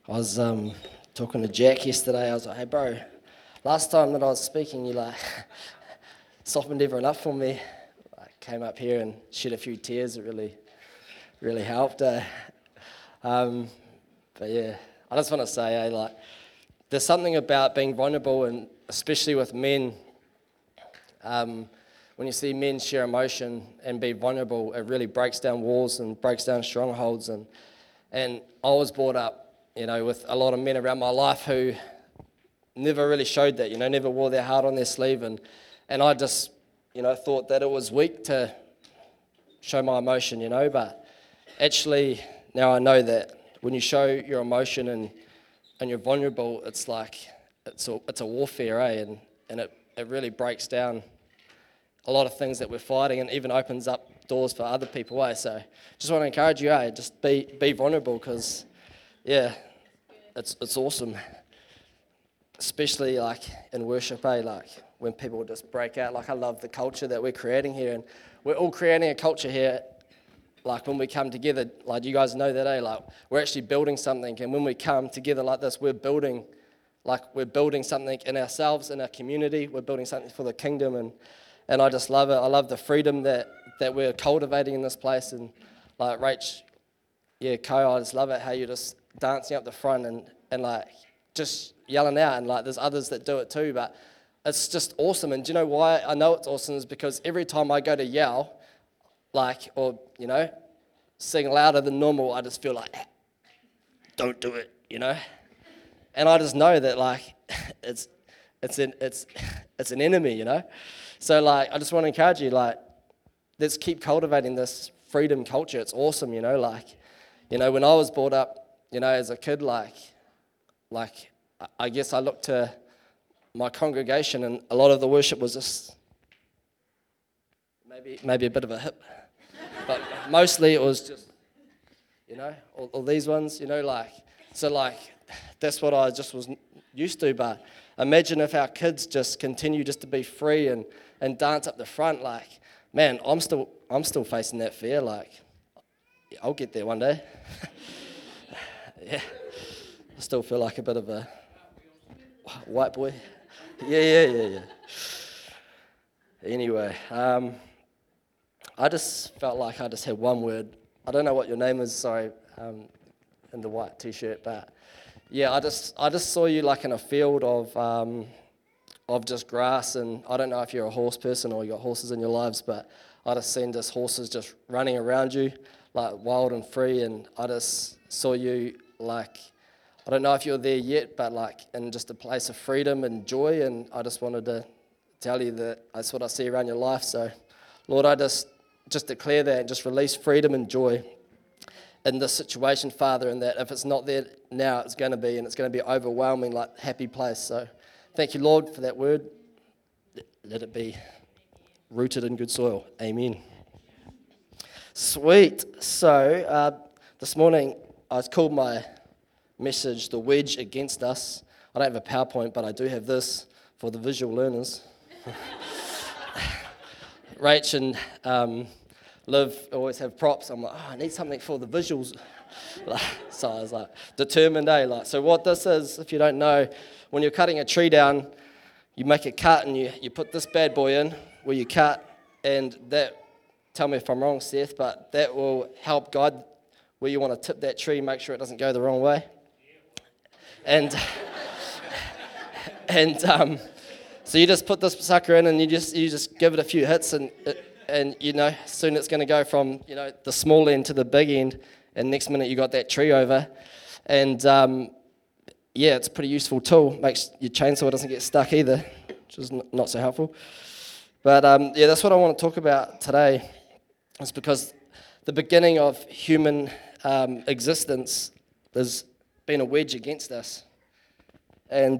I was talking to Jack yesterday. I was like, "Hey, bro, last time that I was speaking, you softened everyone up for me. I came up here and shed a few tears. It really helped. But yeah, I just want to say, there's something about being vulnerable, and especially with men. When you see men share emotion and be vulnerable, it really breaks down walls and breaks down strongholds. And I was brought up, with a lot of men around my life who never really showed that, never wore their heart on their sleeve. And I just, thought that it was weak to show my emotion, But actually, now I know that when you show your emotion and you're vulnerable, it's a warfare, eh? And it really breaks down a lot of things that we're fighting and even opens up doors for other people, eh? So just want to encourage you, just be vulnerable, because, yeah, it's awesome. Especially in worship, when people just break out. I love the culture that we're creating here, and we're all creating a culture here. When we come together, you guys know that, we're actually building something, and when we come together like this, we're building something in ourselves, in our community. We're building something for the kingdom, and I just love it. I love the freedom that we're cultivating in this place, and Rach, Ko, I just love it how you're just dancing up the front and just yelling out, and there's others that do it too, but it's just awesome. And do you know why I know it's awesome? Is because every time I go to yell, sing louder than normal, I just feel don't do it, And I just know that it's an enemy, So I just want to encourage you, let's keep cultivating this freedom culture. It's awesome, when I was brought up, as a kid, I guess I looked to my congregation, and a lot of the worship was just maybe a bit of a hip, but mostly it was just, all these ones, so that's what I just was used to. But imagine if our kids just continue just to be free and dance up the front, man, I'm still facing that fear. I'll get there one day. Yeah, I still feel like a bit of a white boy. Yeah. Anyway, I just felt like I just had one word. I don't know what your name is, sorry, in the white t-shirt, but yeah, I just saw you in a field of just grass, and I don't know if you're a horse person or you got horses in your lives, but I just seen just horses just running around you, wild and free, and I just saw you I don't know if you're there yet, but in just a place of freedom and joy, and I just wanted to tell you that that's what I see around your life. So, Lord, I just declare that and just release freedom and joy in this situation, Father, and that if it's not there now, it's going to be, and it's going to be overwhelming, happy place. So thank you, Lord, for that word. Let it be rooted in good soil. Amen. Sweet. So this morning I called my message "The Wedge Against Us." I don't have a PowerPoint, but I do have this for the visual learners. Rach and Liv always have props. I'm I need something for the visuals. So I was determined, So what this is, if you don't know, when you're cutting a tree down, you make a cut and you put this bad boy in where you cut, and that, tell me if I'm wrong, Seth, but that will help guide where you want to tip that tree, make sure it doesn't go the wrong way. And so you just put this sucker in, and you just give it a few hits, and soon it's going to go from the small end to the big end, and next minute you got that tree over, and it's a pretty useful tool. Makes your chainsaw doesn't get stuck either, which is not so helpful. But that's what I want to talk about today. It's because the beginning of human existence has been a wedge against us. And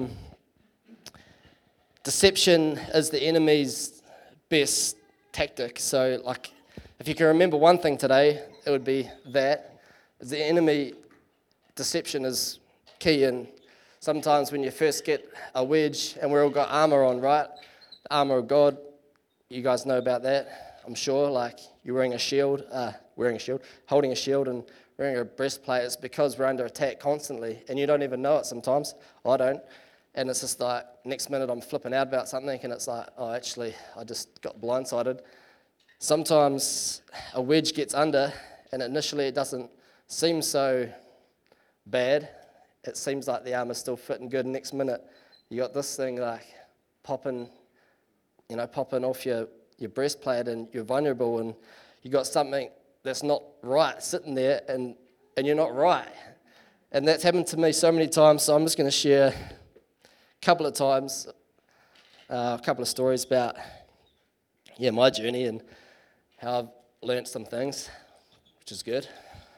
deception is the enemy's best tactic. So, if you can remember one thing today, it would be that the enemy deception is key. And sometimes when you first get a wedge, and we've all got armor on, right? The armor of God, you guys know about that, I'm sure. You're wearing a shield, holding a shield, and wearing a breastplate, it's because we're under attack constantly, and you don't even know it sometimes. I don't. And it's just like, next minute I'm flipping out about something, and it's like, oh, actually, I just got blindsided. Sometimes a wedge gets under, and initially it doesn't seem so bad. It seems like the armor's still fitting good. Next minute, you got this thing like popping off your breastplate, and you're vulnerable, and you got something that's not right sitting there, and you're not right. And that's happened to me so many times, so I'm just going to share a couple of times, a couple of stories about, my journey and how I've learnt some things, which is good.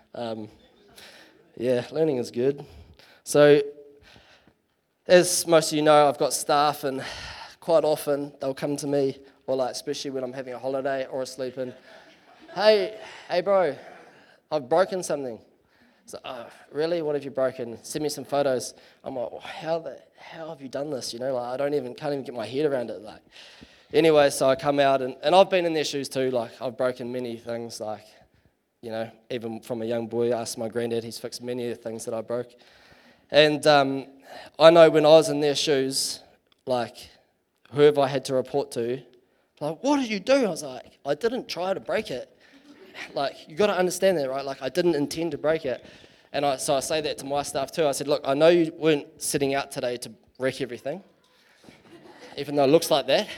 Learning is good. So, as most of you know, I've got staff, and quite often they'll come to me, or like especially when I'm having a holiday or asleep, and hey bro, I've broken something. So, oh, really? What have you broken? Send me some photos. I'm like, well, how have you done this? Like, I can't even get my head around it. Like, anyway, so I come out, and I've been in their shoes too. Like, I've broken many things. Like, even from a young boy, I asked my granddad. He's fixed many of the things that I broke. And I know when I was in their shoes, like, whoever I had to report to, like, what did you do? I was like, I didn't try to break it. Like, you got to understand that, right? Like, I didn't intend to break it. And so I say that to my staff too. I said, look, I know you weren't sitting out today to wreck everything, even though it looks like that.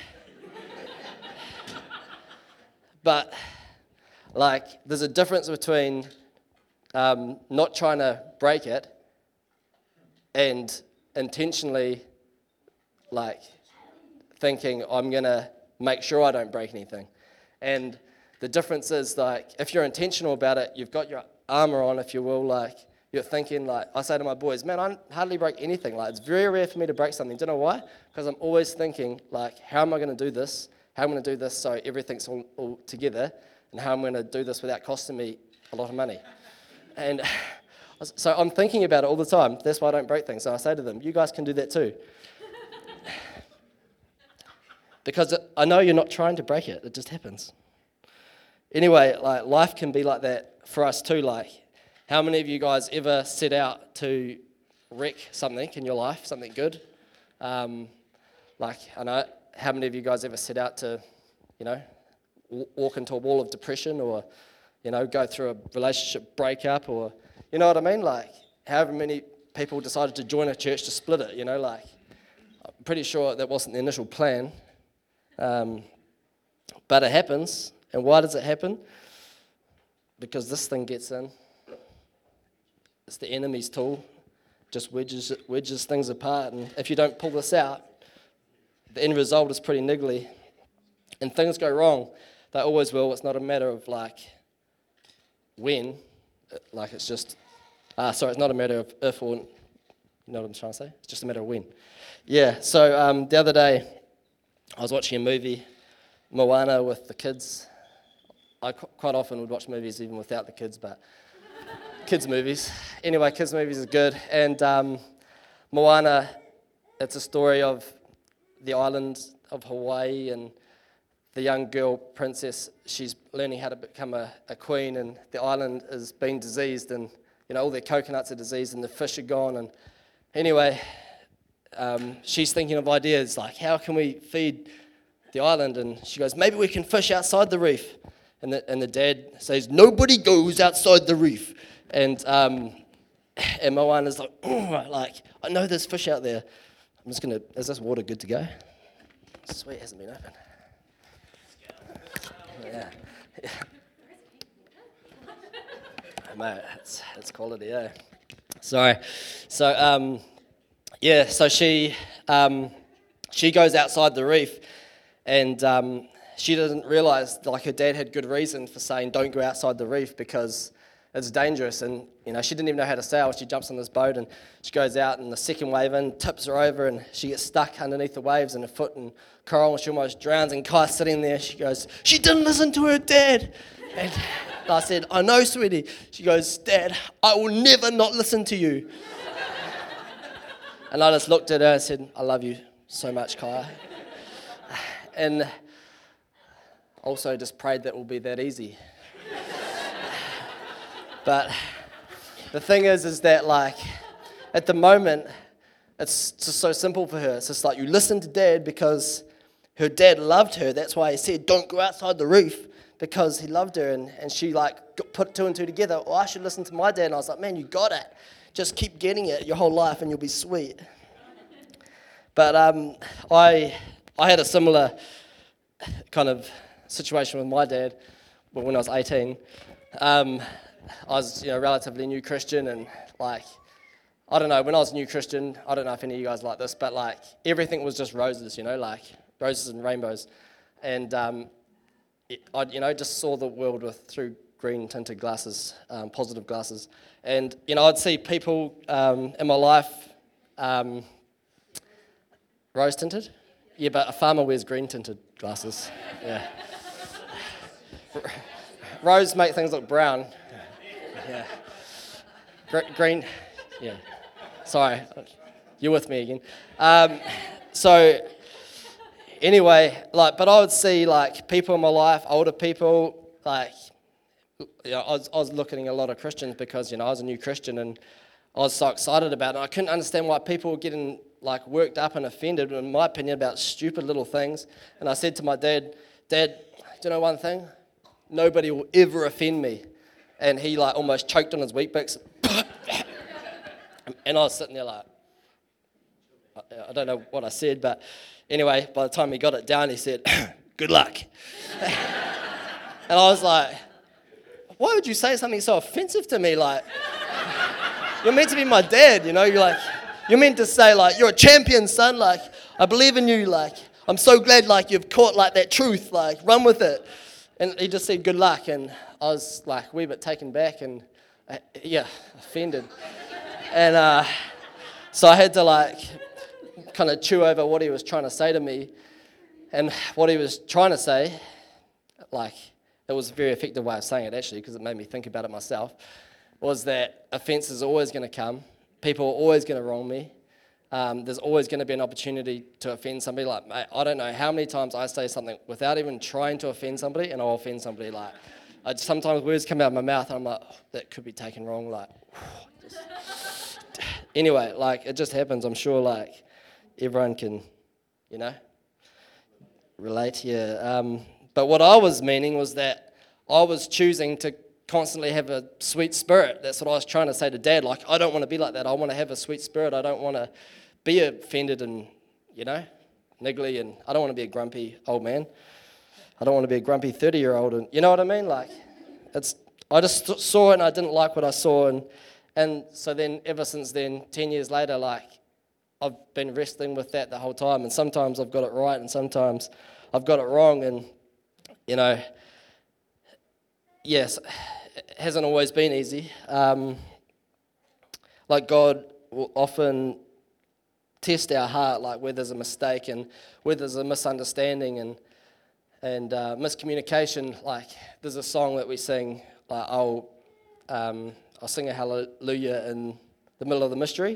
But, like, there's a difference between not trying to break it and intentionally, like, thinking, I'm going to make sure I don't break anything. And the difference is, like, if you're intentional about it, you've got your armor on, if you will, like, you're thinking, like, I say to my boys, man, I hardly break anything. Like, it's very rare for me to break something. Do you know why? Because I'm always thinking, like, how am I going to do this? How am I going to do this so everything's all together? And how I'm going to do this without costing me a lot of money? And so I'm thinking about it all the time. That's why I don't break things. So I say to them, you guys can do that too. Because I know you're not trying to break it. It just happens. Anyway, like, life can be like that for us too. Like, how many of you guys ever set out to wreck something in your life, something good? Like, I know, how many of you guys ever set out to, walk into a wall of depression, or, go through a relationship breakup, or, you know what I mean? Like, however many people decided to join a church to split it, like, I'm pretty sure that wasn't the initial plan. But it happens. And why does it happen? Because this thing gets in. It's the enemy's tool. Just wedges things apart. And if you don't pull this out, the end result is pretty niggly. And things go wrong. They always will. It's not a matter of, like, when. Like, it's just... it's not a matter of if or... You know what I'm trying to say? It's just a matter of when. Yeah, so the other day, I was watching a movie, Moana, with the kids. I quite often would watch movies even without the kids, but kids' movies. Anyway, kids' movies are good. And Moana, it's a story of the island of Hawaii, and the young girl, princess, she's learning how to become a queen, and the island is being diseased, and, all their coconuts are diseased, and the fish are gone. And anyway, she's thinking of ideas, like, how can we feed the island? And she goes, maybe we can fish outside the reef. And the dad says, nobody goes outside the reef. And Moana's like, oh, like, I know there's fish out there. I'm just going to, is this water good to go? Sweet, it hasn't been open. Yeah. Mate, it's quality, eh? Sorry. So, so she goes outside the reef, and she doesn't realise, like, her dad had good reason for saying don't go outside the reef because it's dangerous. And, she didn't even know how to sail. She jumps on this boat, and she goes out, and the second wave in tips her over, and she gets stuck underneath the waves, and her foot in coral, and she almost drowns. And Kai's sitting there. She goes, she didn't listen to her dad. And I said, I know, sweetie. She goes, Dad, I will never not listen to you. And I just looked at her and said, I love you so much, Kai. And also just prayed that it will be that easy. But the thing is that like, at the moment, it's just so simple for her. It's just like, you listen to Dad because her dad loved her. That's why he said, don't go outside the roof, because he loved her. And she like put two and two together. Well, I should listen to my dad. And I was like, man, you got it. Just keep getting it your whole life and you'll be sweet. But I had a similar kind of situation with my dad when I was 18. I was, relatively new Christian, and like, I don't know, when I was a new Christian, I don't know if any of you guys like this, but like, everything was just roses, like roses and rainbows. And I just saw the world through green tinted glasses, positive glasses. And, I'd see people in my life, rose tinted? Yeah, but a farmer wears green tinted glasses. Yeah. Rose make things look brown. Yeah. Green. Yeah. Sorry. You're with me again. So anyway, but I would see people in my life, older people, I was looking at a lot of Christians because, I was a new Christian and I was so excited about it. I couldn't understand why people were getting worked up and offended, in my opinion, about stupid little things. And I said to my dad, do you know one thing? Nobody will ever offend me. And he almost choked on his Weet-Bix. And I was sitting there I don't know what I said, but anyway, by the time he got it down, he said, good luck. And I was like, why would you say something so offensive to me? You're meant to be my dad, you're meant to say, you're a champion, son, I believe in you, I'm so glad, you've caught, that truth, run with it. And he just said, good luck, and I was, a wee bit taken back and, offended. And so I had to, kind of chew over what he was trying to say to me, and what he was trying to say, it was a very effective way of saying it, actually, because it made me think about it myself, was that offense is always going to come. People are always going to wrong me. There's always going to be an opportunity to offend somebody. I don't know how many times I say something without even trying to offend somebody, and I'll offend somebody. Sometimes words come out of my mouth, and I'm like, oh, that could be taken wrong. Anyway, it just happens. I'm sure, everyone can, relate here. But what I was meaning was that I was choosing to constantly have a sweet spirit. That's what I was trying to say to Dad. I don't want to be like that. I want to have a sweet spirit. I don't want to be offended and, niggly, and I don't want to be a grumpy old man. I don't want to be a grumpy 30-year-old, and you know what I mean? I just saw it and I didn't like what I saw, and so then ever since then, 10 years later, I've been wrestling with that the whole time, and sometimes I've got it right and sometimes I've got it wrong, and yes, it hasn't always been easy. God will often test our heart, where there's a mistake and where there's a misunderstanding and miscommunication. There's a song that we sing, I'll sing a hallelujah in the middle of the mystery.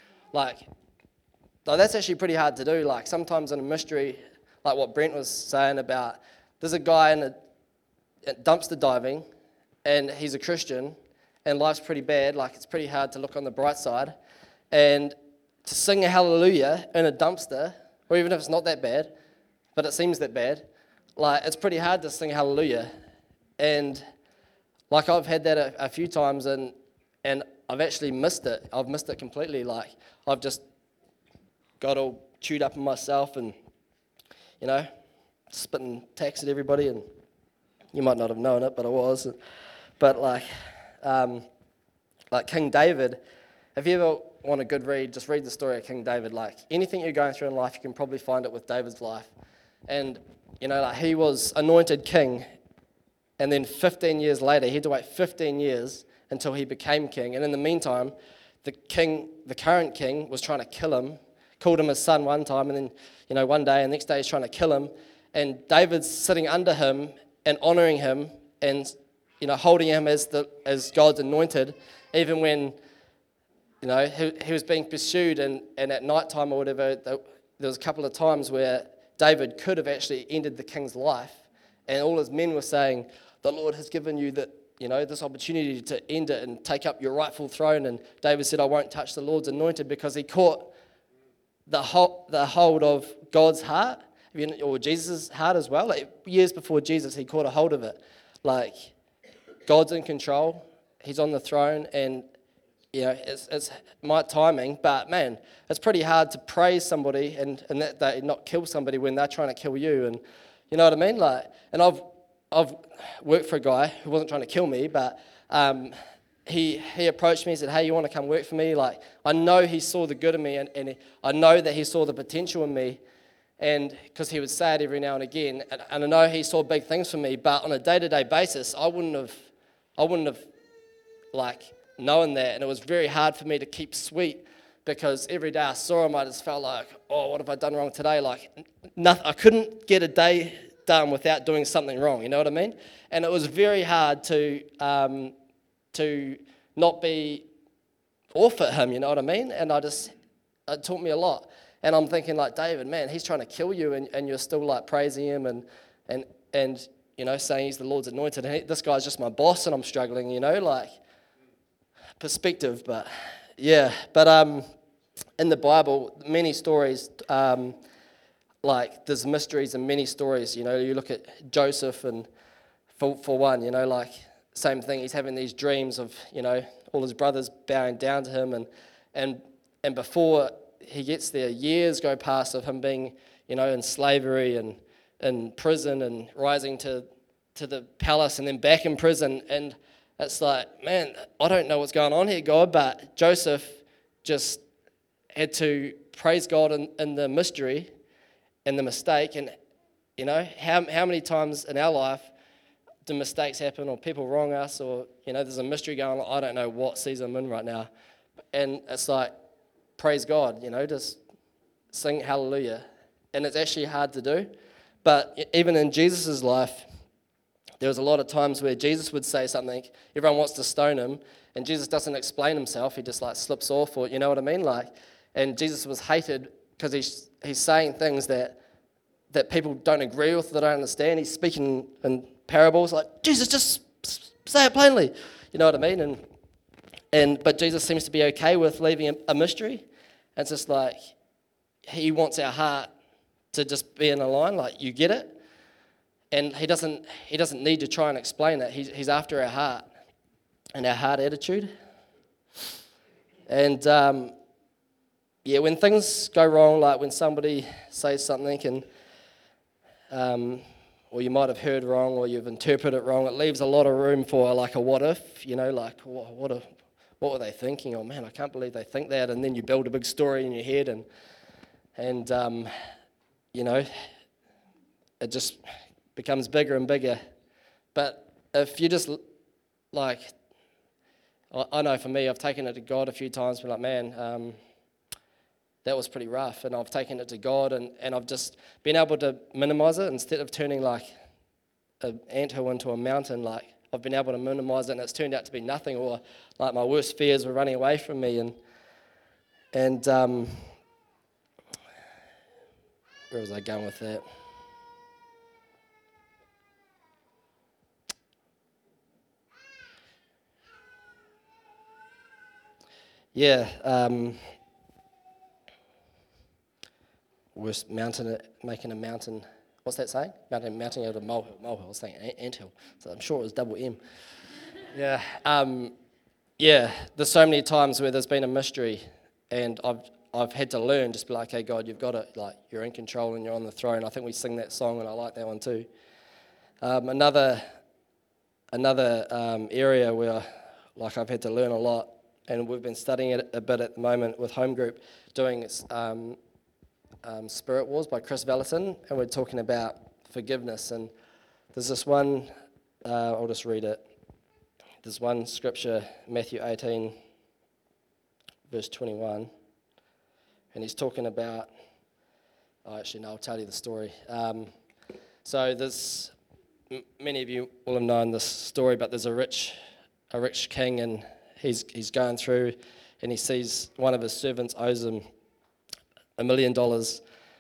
That's actually pretty hard to do. Sometimes in a mystery, what Brent was saying about, there's a guy in a dumpster diving, and he's a Christian, and life's pretty bad. It's pretty hard to look on the bright side, and to sing a hallelujah in a dumpster, or even if it's not that bad, but it seems that bad, it's pretty hard to sing hallelujah. And I've had that a few times, and I've actually missed it. I've missed it completely. I've just got all chewed up in myself, and spitting tacks at everybody, and you might not have known it, but I was. But King David, if you ever want a good read, just read the story of King David. Anything you're going through in life, you can probably find it with David's life. And, he was anointed king, and then 15 years later, he had to wait 15 years until he became king. And in the meantime, the current king was trying to kill him, called him his son one time, and then, one day, and the next day he's trying to kill him. And David's sitting under him and honoring him and, holding him as God's anointed, even when, he was being pursued, and at night time or whatever, there was a couple of times where David could have actually ended the king's life, and all his men were saying, the Lord has given you that, this opportunity to end it and take up your rightful throne. And David said, I won't touch the Lord's anointed, because he caught the hold of God's heart, or Jesus' heart as well. Like, years before Jesus, he caught a hold of it. Like, God's in control, he's on the throne, and it's my timing. But man, it's pretty hard to praise somebody and that they not kill somebody when they're trying to kill you. And you know what I mean? Like, and I've worked for a guy who wasn't trying to kill me, but he approached me and said, hey, you want to come work for me? Like, I know he saw the good in me, and I know that he saw the potential in me, and because he would say it every now and again, and I know he saw big things for me, but on a day-to-day basis, I wouldn't have like known that, and it was very hard for me to keep sweet, because every day I saw him, I just felt like, oh, what have I done wrong today? Like, nothing. I couldn't get a day done without doing something wrong, you know what I mean? And it was very hard to not be off at him, you know what I mean? And it taught me a lot. And I'm thinking, like, David, man, he's trying to kill you, and you're still like praising him and saying he's the Lord's anointed. And this guy's just my boss, and I'm struggling, like perspective. But yeah, but in the Bible, many stories. Like, there's mysteries and many stories, you look at Joseph, and for one, like, same thing, he's having these dreams of, all his brothers bowing down to him, and before he gets there, years go past of him being, in slavery and in prison, and rising to the palace, and then back in prison, and it's like, man, I don't know what's going on here, God, but Joseph just had to praise God in the mystery and the mistake. And how many times in our life do mistakes happen, or people wrong us, or there's a mystery going on? I don't know what season I'm in right now, and it's like, praise God, just sing hallelujah. And it's actually hard to do, but even in Jesus' life, there was a lot of times where Jesus would say something, everyone wants to stone him, and Jesus doesn't explain himself, he just like slips off, or you know what I mean, like. And Jesus was hated because he's saying things that people don't agree with, that don't understand. He's speaking in parables, like, Jesus, just say it plainly. You know what I mean? But Jesus seems to be okay with leaving a mystery. It's just like, he wants our heart to just be in a line, like, you get it? And he doesn't need to try and explain it. He's after our heart and our heart attitude. And when things go wrong, like when somebody says something, and or you might have heard wrong, or you've interpreted it wrong, it leaves a lot of room for like a what if, like what were they thinking? Oh man, I can't believe they think that. And then you build a big story in your head, and it just becomes bigger and bigger. But if you just like, I know for me, I've taken it to God a few times, been like, man, that was pretty rough, and I've taken it to God, and I've just been able to minimize it instead of turning like an anthill into a mountain. Like, I've been able to minimize it, and it's turned out to be nothing, or like my worst fears were running away from me, and where was I going with that? Yeah. Worst mountain, making a mountain. What's that saying? Mountain out of molehill. Molehill. I was saying anthill. So I'm sure it was double M. Yeah. There's so many times where there's been a mystery, and I've had to learn, just be like, hey God, you've got it. Like, you're in control and you're on the throne. I think we sing that song, and I like that one too. Another area where like I've had to learn a lot, and we've been studying it a bit at the moment with Home Group, doing Spirit Wars by Chris Vallotton, and we're talking about forgiveness. And there's this one, I'll just read it. There's one scripture, Matthew 18, verse 21, and he's talking about, I'll tell you the story. So there's, many of you will have known this story, but there's a rich king, and he's going through, and he sees one of his servants owes him $1 million,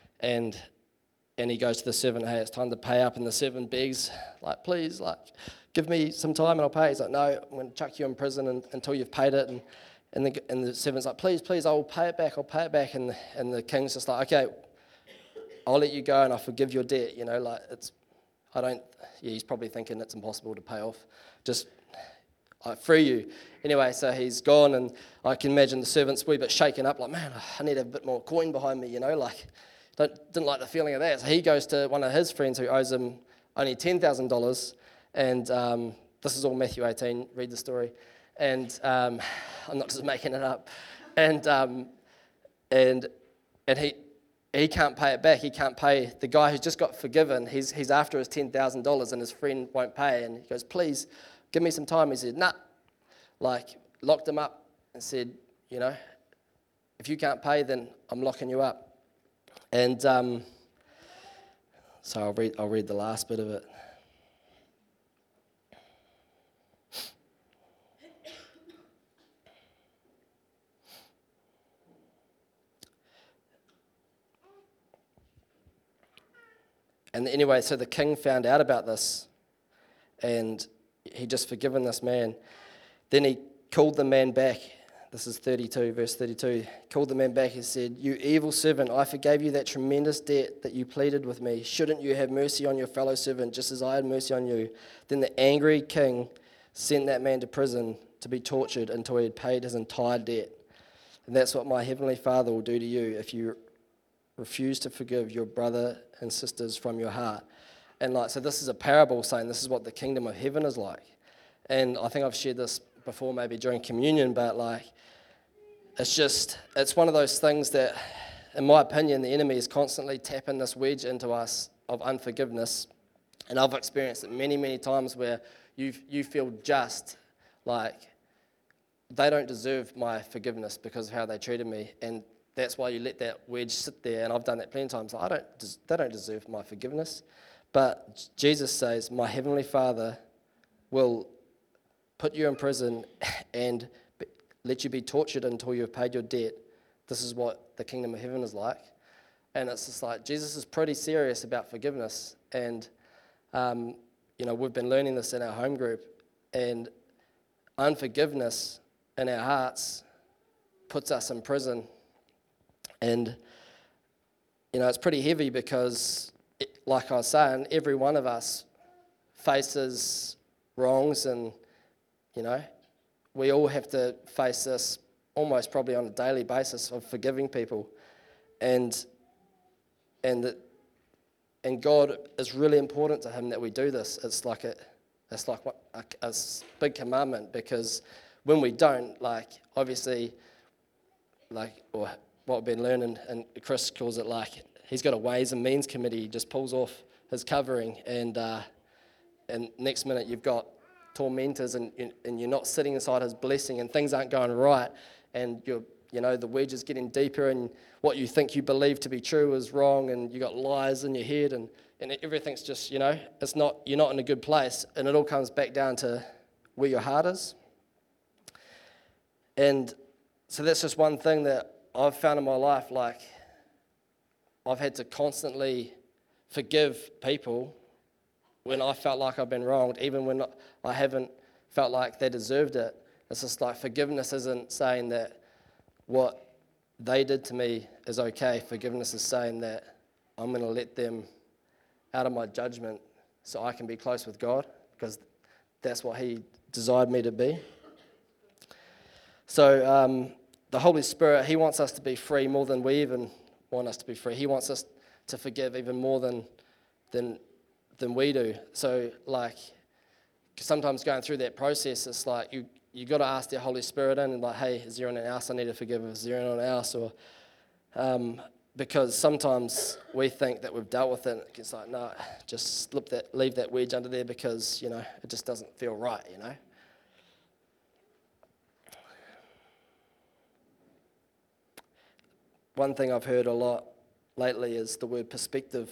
and he goes to the servant, hey, it's time to pay up, and the servant begs, like, please, like, give me some time and I'll pay. He's like, no, I'm going to chuck you in prison until you've paid it. And the servant's like, please, I'll pay it back. And the king's just like, okay, I'll let you go and I'll forgive your debt. He's probably thinking it's impossible to pay off. Just, I free you. Anyway, so he's gone, and I can imagine the servant's a wee bit shaken up, like, man, I need a bit more coin behind me, didn't like the feeling of that. So he goes to one of his friends who owes him only $10,000, and this is all Matthew 18, read the story, and I'm not just making it up, and he can't pay it back. He can't pay the guy who's just got forgiven. He's after his $10,000, and his friend won't pay. And he goes, please, give me some time. He said, nah. Locked him up and said, if you can't pay, then I'm locking you up. And so I'll read the last bit of it. And anyway, so the king found out about this, and he just forgiven this man. Then he called the man back. This is 32, verse 32. Called the man back and said, you evil servant, I forgave you that tremendous debt that you pleaded with me. Shouldn't you have mercy on your fellow servant, just as I had mercy on you? Then the angry king sent that man to prison to be tortured until he had paid his entire debt. And that's what my heavenly Father will do to you if you refuse to forgive your brother and sisters from your heart. And so this is a parable saying this is what the kingdom of heaven is like. And I think I've shared this before, maybe during communion, but it's one of those things that, in my opinion, the enemy is constantly tapping this wedge into us of unforgiveness. And I've experienced it many, many times where you feel just like they don't deserve my forgiveness because of how they treated me. And that's why you let that wedge sit there, and I've done that plenty of times. They don't deserve my forgiveness. But Jesus says, my heavenly Father will put you in prison and let you be tortured until you have paid your debt. This is what the kingdom of heaven is like. And it's just like, Jesus is pretty serious about forgiveness. And, we've been learning this in our home group. And unforgiveness in our hearts puts us in prison. And, it's pretty heavy because, like I was saying, every one of us faces wrongs, and, we all have to face this almost probably on a daily basis of forgiving people. And God is really important to him that we do this. It's like a big commandment, because when we don't, obviously, or what we've been learning, and Chris calls it he's got a ways and means committee. He just pulls off his covering, and next minute you've got tormentors, and you're not sitting inside his blessing, and things aren't going right, and the wedge is getting deeper, and what you think you believe to be true is wrong, and you got lies in your head, and everything's just, you're not in a good place, and it all comes back down to where your heart is. And so that's just one thing that I've found in my life. I've had to constantly forgive people when I felt like I've been wronged, even when I haven't felt like they deserved it. It's just forgiveness isn't saying that what they did to me is okay. Forgiveness is saying that I'm going to let them out of my judgment so I can be close with God, because that's what he desired me to be. So the Holy Spirit, he wants us to be free more than we even want us to be free. He wants us to forgive even more than we do. So sometimes going through that process, it's you got to ask the Holy Spirit in, and hey, is there anyone else I need to forgive? Is there anyone else? Or because sometimes we think that we've dealt with it. It's no, just leave that wedge under there, because it just doesn't feel right. One thing I've heard a lot lately is the word perspective.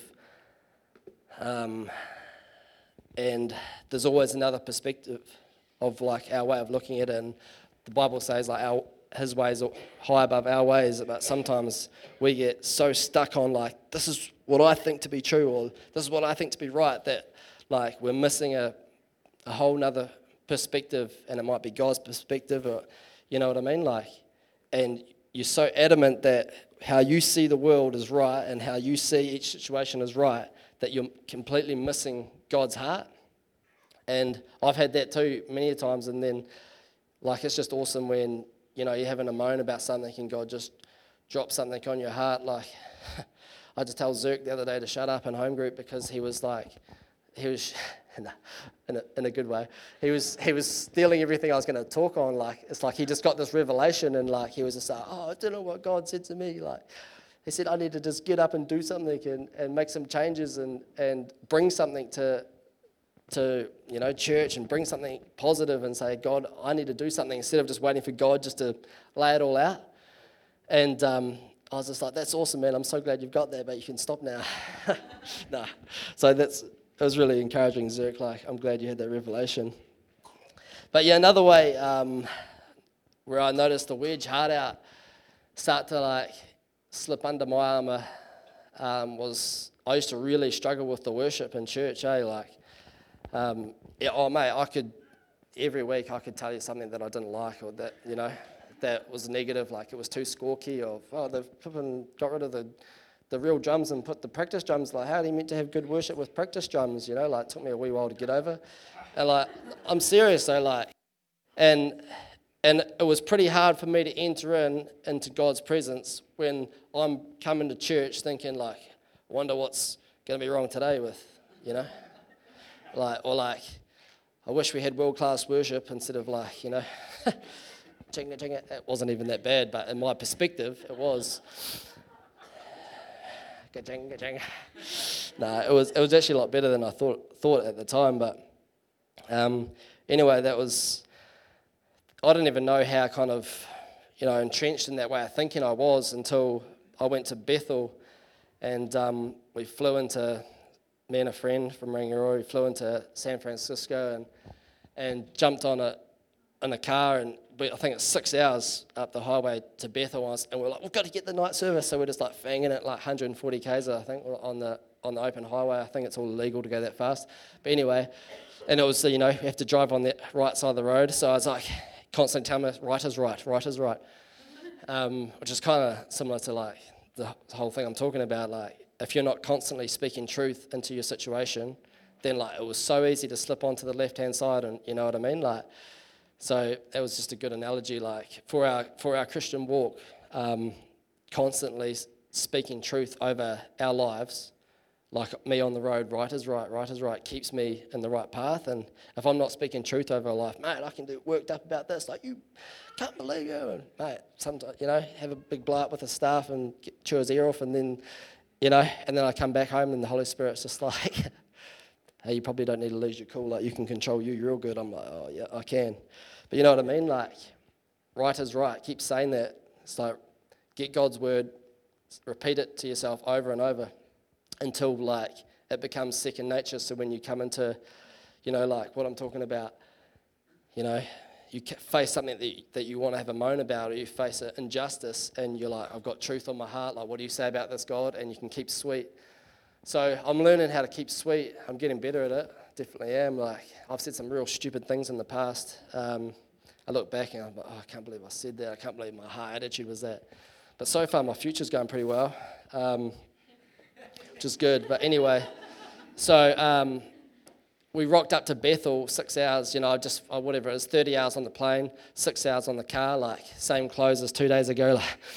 And there's always another perspective of our way of looking at it. And the Bible says his ways are high above our ways, but sometimes we get so stuck on this is what I think to be true, or this is what I think to be right, that we're missing a a whole nother perspective, and it might be God's perspective, or you know what I mean? Like, and you're so adamant that how you see the world is right and how you see each situation is right, that you're completely missing God's heart. And I've had that too many times, and then like it's just awesome when, you know, you're having a moan about something and God just drops something on your heart. Like, I just told Zerk the other day to shut up in home group because he was in a good way. He was stealing everything I was going to talk on. Like, it's like he just got this revelation, and like he was just like, oh, I don't know what God said to me. Like, he said I need to just get up and do something and make some changes and bring something to you know, church, and bring something positive and say, God, I need to do something, instead of just waiting for God just to lay it all out. And I was just like, that's awesome, man. I'm so glad you've got that, but you can stop now. Nah. So it was really encouraging, Zerk. Like, I'm glad you had that revelation. But yeah, another way where I noticed the wedge heart out start to like slip under my armor was I used to really struggle with the worship in church, Like, mate, every week I could tell you something that I didn't like, or that, you know, that was negative, like it was too squawky, or they've got rid of the real drums and put the practice drums. Like, how do you meant to have good worship with practice drums? You know, like, it took me a wee while to get over. And like, I'm serious though, like, and it was pretty hard for me to enter into God's presence when I'm coming to church thinking like, I wonder what's going to be wrong today with, you know, like, or like, I wish we had world-class worship instead of like, you know, chinga. It wasn't even that bad, but in my perspective, it was. Ka-ching. No, it was actually a lot better than I thought at the time. But anyway, I didn't even know how kind of, you know, entrenched in that way of thinking I was until I went to Bethel, and we flew into, me and a friend from Rangiroa, we flew into San Francisco and jumped on in a car, and I think it's 6 hours up the highway to Bethel, and we're like, we've got to get the night service, so we're just like fanging it like 140 k's, I think, on the open highway. I think it's all illegal to go that fast, but anyway, and it was, you know, you have to drive on the right side of the road, so I was like, constantly telling me, right is right, which is kind of similar to like the whole thing I'm talking about. Like, if you're not constantly speaking truth into your situation, then like it was so easy to slip onto the left-hand side, and you know what I mean? Like, so that was just a good analogy, like for our Christian walk, constantly speaking truth over our lives, like me on the road, right is right, keeps me in the right path. And if I'm not speaking truth over a life, mate, I can get worked up about this, like, you can't believe you, and mate, sometimes, you know, have a big blow up with the staff and chew his ear off, and then, you know, and then I come back home and the Holy Spirit's just like, hey, you probably don't need to lose your cool, like, you can control you real good. I'm like, oh yeah, I can. But you know what I mean? Like, right is right. Keep saying that. It's like, get God's word, repeat it to yourself over and over until like it becomes second nature. So when you come into, you know, like what I'm talking about, you know, you face something that you want to have a moan about, or you face an injustice, and you're like, I've got truth on my heart. Like, what do you say about this, God? And you can keep sweet. So I'm learning how to keep sweet. I'm getting better at it. Definitely am. Like, I've said some real stupid things in the past. I look back and I'm like, oh, I can't believe I said that. I can't believe my heart attitude was that. But so far, my future's going pretty well, which is good. But anyway, so we rocked up to Bethel, 6 hours, you know, whatever it is, 30 hours on the plane, 6 hours on the car, like, same clothes as 2 days ago,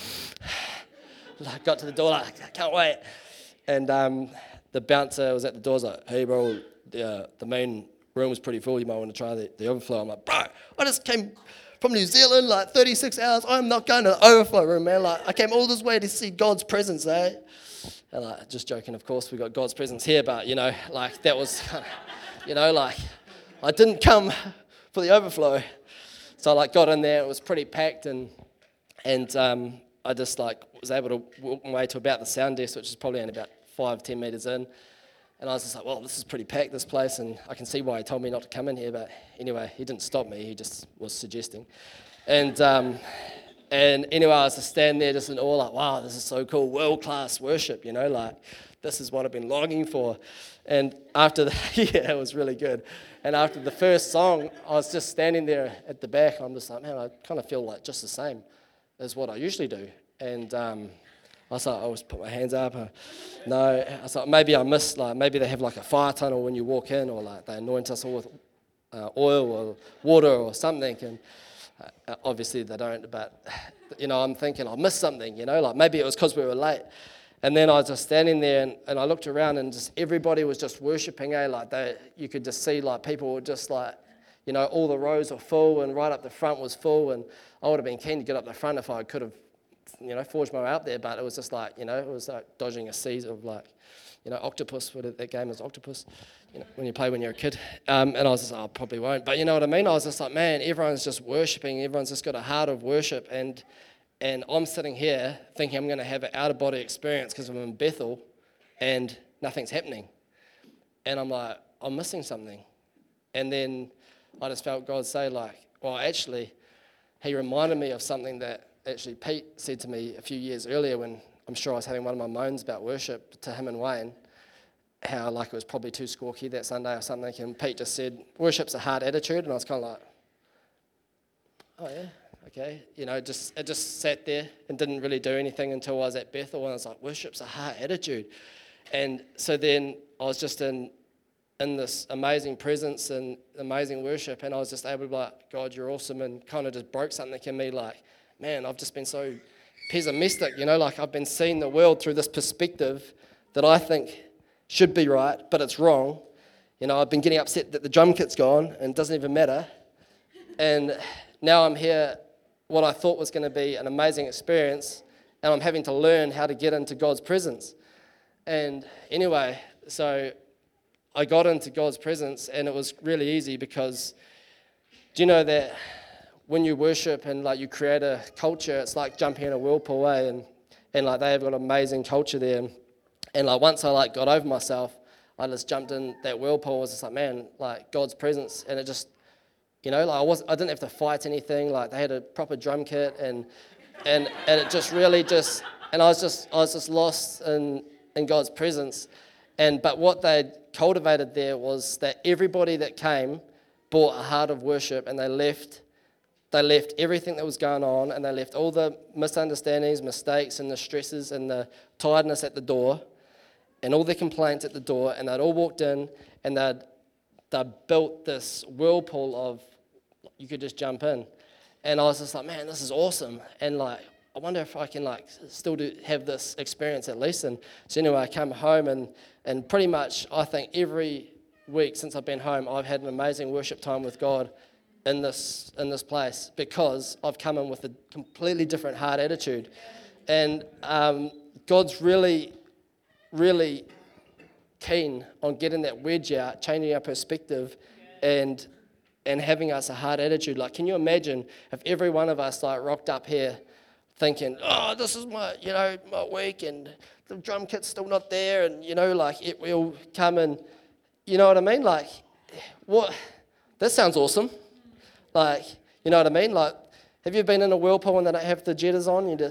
like got to the door, like, I can't wait. And the bouncer was at the door, was like, hey, bro, the main room was pretty full, you might want to try the overflow. I'm like, bro, I just came from New Zealand, like 36 hours, I'm not going to the overflow room, man. Like, I came all this way to see God's presence, eh? And like, just joking, of course, we got God's presence here, but, you know, like, that was kind of, you know, like, I didn't come for the overflow. So I, like, got in there, it was pretty packed, and I just, like, was able to walk my way to about the sound desk, which is probably only about 5-10 metres in. And I was just like, well, this is pretty packed, this place, and I can see why he told me not to come in here. But anyway, he didn't stop me, he just was suggesting. And anyway, I was just standing there just in awe, like, wow, this is so cool, world-class worship, you know, like, this is what I've been longing for. And after that, yeah, it was really good. And after the first song, I was just standing there at the back. I'm just like, man, I kind of feel like just the same as what I usually do. And I was like, I always put my hands up. No, I was like, maybe I missed, like, maybe they have like a fire tunnel when you walk in, or like they anoint us all with oil or water or something. And obviously they don't, but, I'm thinking I missed something, like maybe it was because we were late. And then I was just standing there and I looked around and just everybody was just worshiping, like you could just see like people were just like, all the rows were full and right up the front was full, and I would have been keen to get up the front if I could have, forged my way up there, but it was just like, it was like dodging a seas of like, octopus, that game is octopus, when you play when you're a kid. And I was just like, I probably won't. But you know what I mean? I was just like, man, everyone's just worshiping, everyone's just got a heart of worship, and I'm sitting here thinking I'm going to have an out-of-body experience because I'm in Bethel and nothing's happening. And I'm like, I'm missing something. And then I just felt God say like, well, actually, he reminded me of something that actually Pete said to me a few years earlier when I'm sure I was having one of my moans about worship to him and Wayne, how like it was probably too squawky that Sunday or something. And Pete just said, worship's a hard attitude. And I was kind of like, oh yeah. Okay, it just sat there and didn't really do anything until I was at Bethel, and I was like, worship's a hard attitude. And so then I was just in this amazing presence and amazing worship, and I was just able to be like, God, you're awesome, and kind of just broke something in me like, man, I've just been so pessimistic, like I've been seeing the world through this perspective that I think should be right, but it's wrong. I've been getting upset that the drum kit's gone and it doesn't even matter. And now I'm here, what I thought was going to be an amazing experience, and I'm having to learn how to get into God's presence. And anyway, so I got into God's presence, and it was really easy because do you know that when you worship and like you create a culture, it's like jumping in a whirlpool, and like they have got an amazing culture there. And like once I like got over myself, I just jumped in that whirlpool. I was just like, man, like God's presence, and it just, like I didn't have to fight anything. Like they had a proper drum kit, and it just really just, and I was just lost in God's presence. But what they cultivated there was that everybody that came brought a heart of worship, and they left everything that was going on, and they left all the misunderstandings, mistakes, and the stresses and the tiredness at the door, and all the complaints at the door, and they'd all walked in, and they'd built this whirlpool of, you could just jump in. And I was just like, man, this is awesome. And like, I wonder if I can like still have this experience at least. And so anyway, I come home, and pretty much I think every week since I've been home, I've had an amazing worship time with God in this place, because I've come in with a completely different heart attitude. And God's really, really keen on getting that wedge out, changing our perspective, and having us a hard attitude. Like, can you imagine if every one of us like rocked up here thinking, oh, this is my week, and the drum kit's still not there, and like we'll come and, you know what I mean? Like, what? That sounds awesome. Like, you know what I mean? Like, have you been in a whirlpool and they don't have the jetters on? You're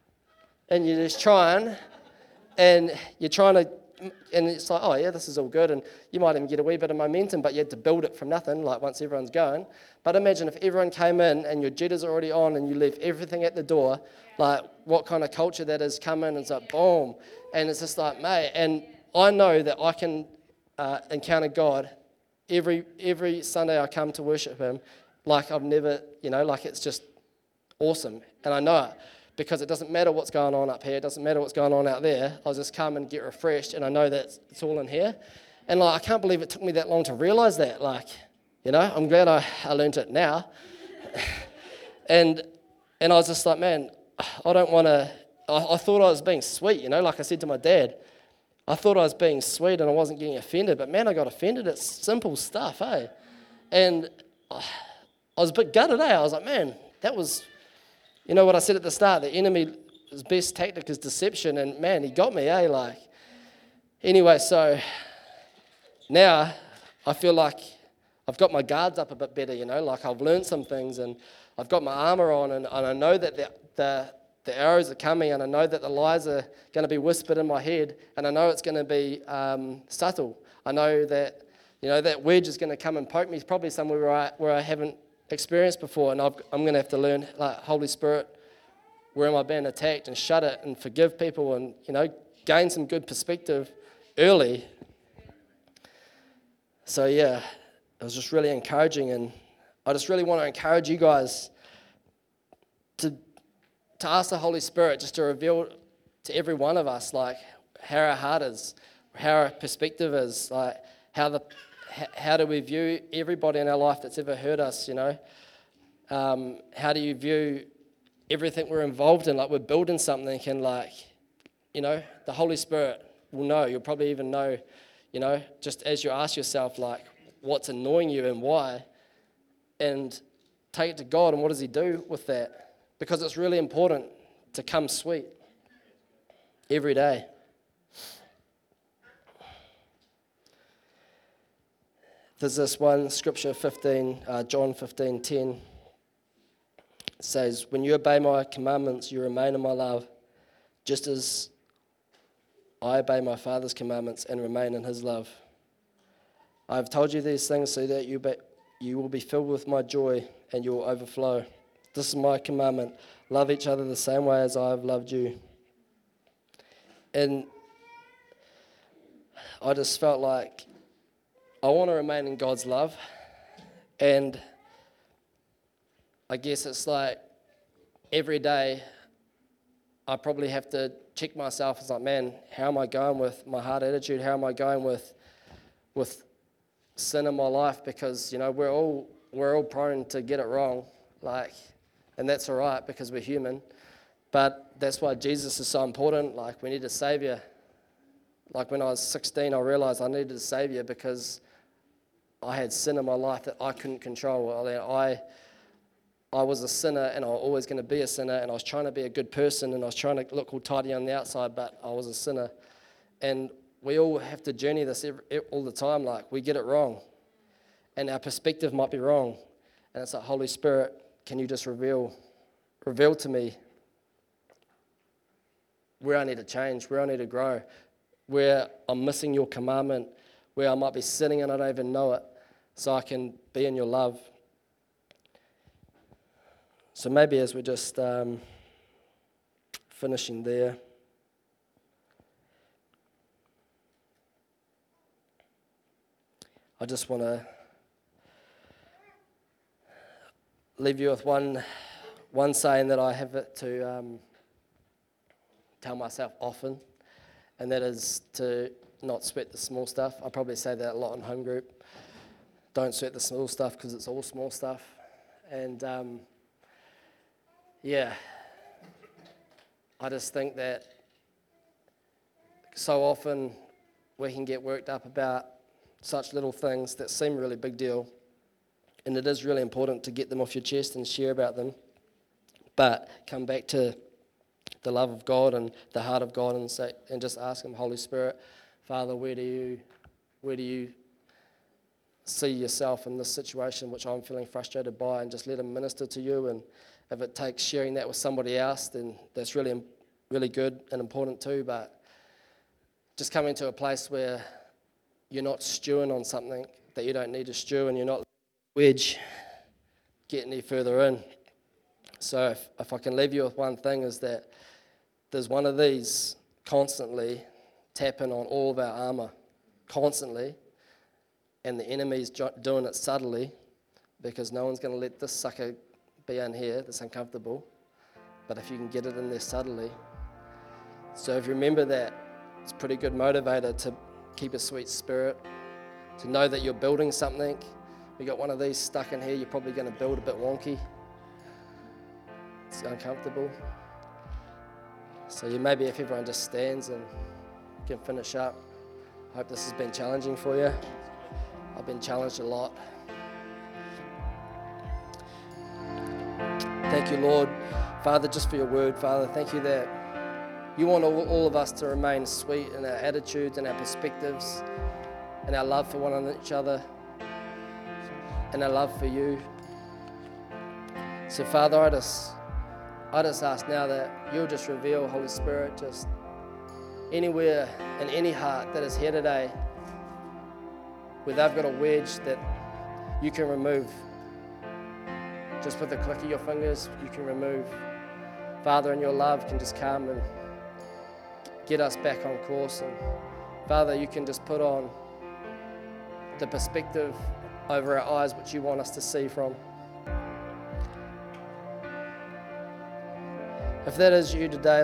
just trying, and you're trying to. And it's like, oh yeah, this is all good, and you might even get a wee bit of momentum, but you had to build it from nothing, like once everyone's going. But imagine if everyone came in and your jitters are already on and you leave everything at the door, like what kind of culture that is. Come in and it's like, boom. And it's just like, mate, and I know that I can encounter God every Sunday I come to worship him like I've never, like it's just awesome. And I know it. Because it doesn't matter what's going on up here, it doesn't matter what's going on out there. I'll just come and get refreshed, and I know that it's all in here. And like, I can't believe it took me that long to realize that. Like, I'm glad I learned it now. and I was just like, man, I don't want to. I thought I was being sweet, like I said to my dad. I thought I was being sweet and I wasn't getting offended, but man, I got offended. It's simple stuff, eh? And I was a bit gutted, eh? I was like, man, that was. You know what I said at the start, the enemy's best tactic is deception, and man, he got me, eh? Like, anyway, so now I feel like I've got my guards up a bit better, like I've learned some things, and I've got my armor on, and I know that the arrows are coming, and I know that the lies are going to be whispered in my head, and I know it's going to be subtle. I know that that wedge is going to come and poke me, probably somewhere where I haven't experienced before, and I'm going to have to learn, like, Holy Spirit, where am I being attacked, and shut it and forgive people and, gain some good perspective early. So, yeah, it was just really encouraging, and I just really want to encourage you guys to ask the Holy Spirit just to reveal to every one of us, like, how our heart is, how our perspective is, like, how do we view everybody in our life that's ever hurt us, how do you view everything we're involved in, like we're building something, and the Holy Spirit will know. You'll probably even know, just as you ask yourself, like, what's annoying you and why, and take it to God, and what does He do with that? Because it's really important to come sweet every day. There's this one scripture, John 15:10. It says, "When you obey my commandments, you remain in my love, just as I obey my Father's commandments and remain in His love. I have told you these things so that you will be filled with my joy and you will overflow. This is my commandment: love each other the same way as I have loved you." And I just felt like I want to remain in God's love, and I guess it's like every day I probably have to check myself. It's like, man, how am I going with my heart attitude? How am I going with sin in my life? Because we're all prone to get it wrong, and that's all right because we're human. But that's why Jesus is so important. Like, we need a Savior. Like, when I was 16, I realized I needed a Savior because I had sin in my life that I couldn't control. I was a sinner, and I was always going to be a sinner, and I was trying to be a good person, and I was trying to look all tidy on the outside, but I was a sinner. And we all have to journey this all the time. Like, we get it wrong, and our perspective might be wrong. And it's like, Holy Spirit, can you just reveal to me where I need to change, where I need to grow, where I'm missing your commandment, where I might be sinning and I don't even know it, so I can be in your love. So maybe as we're just finishing there, I just want to leave you with one saying that I have it to tell myself often, and that is to not sweat the small stuff. I probably say that a lot in home group. Don't sweat the small stuff because it's all small stuff. And I just think that so often we can get worked up about such little things that seem really big deal, and it is really important to get them off your chest and share about them, but come back to the love of God and the heart of God and just ask Him, Holy Spirit, Father, where do you see yourself in this situation which I'm feeling frustrated by, and just let Him minister to you. And if it takes sharing that with somebody else, then that's really, really good and important too. But just coming to a place where you're not stewing on something that you don't need to stew, and you're not wedge get any further in. So if I can leave you with one thing, is that there's one of these constantly tapping on all of our armor, constantly, and the enemy's doing it subtly, because no one's going to let this sucker be in here that's uncomfortable. But if you can get it in there subtly, so if you remember that, it's a pretty good motivator to keep a sweet spirit, to know that you're building something. You got one of these stuck in here, you're probably going to build a bit wonky. It's uncomfortable. So maybe if everyone just stands and can finish up. I hope this has been challenging for you. I've been challenged a lot. Thank you, Lord. Father, just for your word, Father, thank you that you want all of us to remain sweet in our attitudes and our perspectives and our love for one another and our love for you. So, Father, I just ask now that you'll just reveal, Holy Spirit, just anywhere in any heart that is here today where they've got a wedge that you can remove. Just with the click of your fingers, you can remove. Father, in your love can just come and get us back on course. And Father, you can just put on the perspective over our eyes which you want us to see from. If that is you today,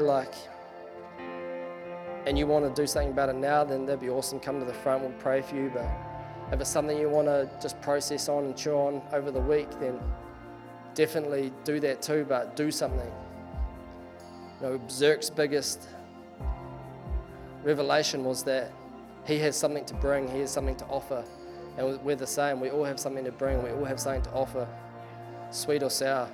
and you want to do something about it now, then that'd be awesome. Come to the front, we'll pray for you. But if it's something you want to just process on and chew on over the week, then definitely do that too, but do something. Zerk's biggest revelation was that he has something to bring, he has something to offer. And we're the same, we all have something to bring, we all have something to offer, sweet or sour.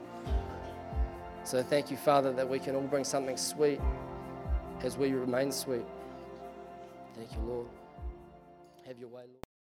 So thank you, Father, that we can all bring something sweet as we remain sweet. Thank you, Lord. Have your way, Lord.